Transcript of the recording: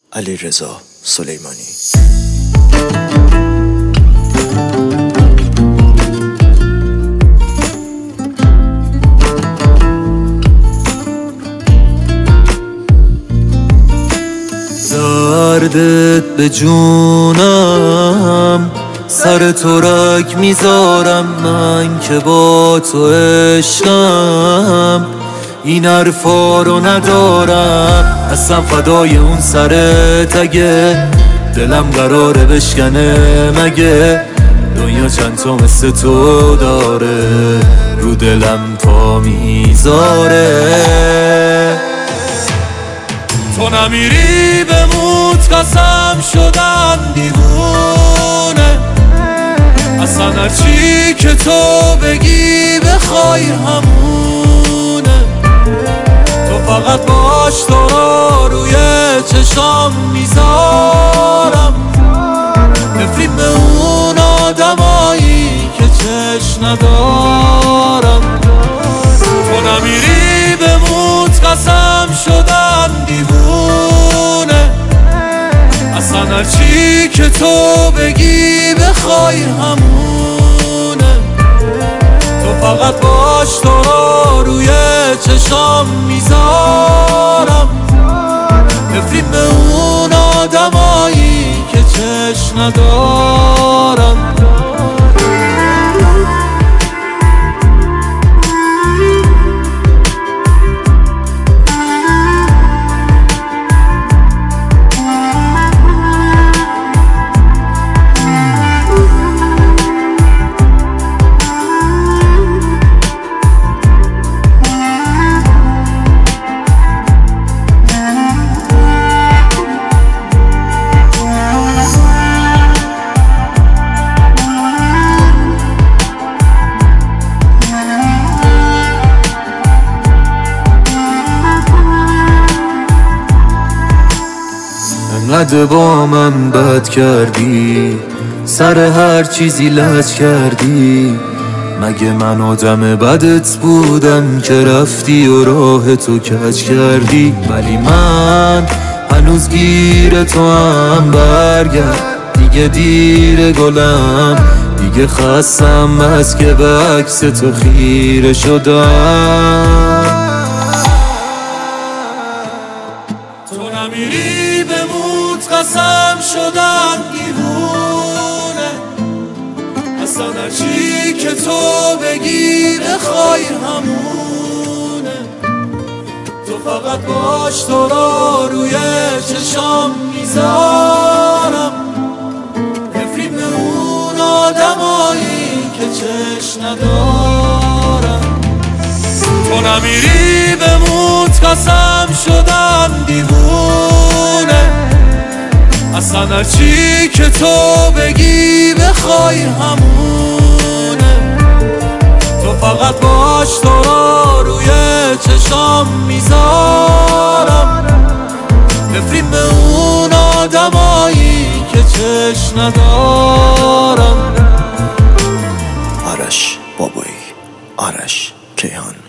علیرضا سلیمانی. دردت به جونم، سر ترک میذارم من که با تو عشقم. این حرفا رو ندارم، اصلا فدای اون سرت اگه دلم قراره بشکنه. مگه دنیا چند تا مثل تو داره، رو دلم پا میذاره. تو نمیری بموت قسم شدن دیوونه، اصلا هرچی که تو بگی بخوای همونه. تو فقط باش، تو رو روی چشام میذارم. نفرین به اون آدمایی که چشم ندارم. تو نمیری بموت قسم شدن دیوونه، اصلا هرچی که تو بگی بخوای همونه. تو فقط باش، تو رو روی چشام میذارم. نفرین به اون آدمایی که چشم ندارم. انقدر با من بد کردی، سر هر چیزی لج کردی. مگه من آدم بدت بودم که رفتی و راه تو کج کردی؟ ولی من هنوز گیر تو هم، برگرد دیگه دیر گلم. دیگه خستم از که به عکس تو خیره شدم. تو نمیری بموت قسم شدن دیوونه، اصلا هرچی که تو بگی بخوای همونه. تو فقط باش، تو رو روی چشام میذارم. نفرین به اون آدمایی که چشم ندارم. تو نمیری بموت قسم شدن دیوونه، اصلا هرچی که تو بگی بخوای همونه. تو فقط باش، تو رو روی چشام میذارم. نفرین به اون آدمایی که چشم ندارم. آرش بابایی، آرش کیهان.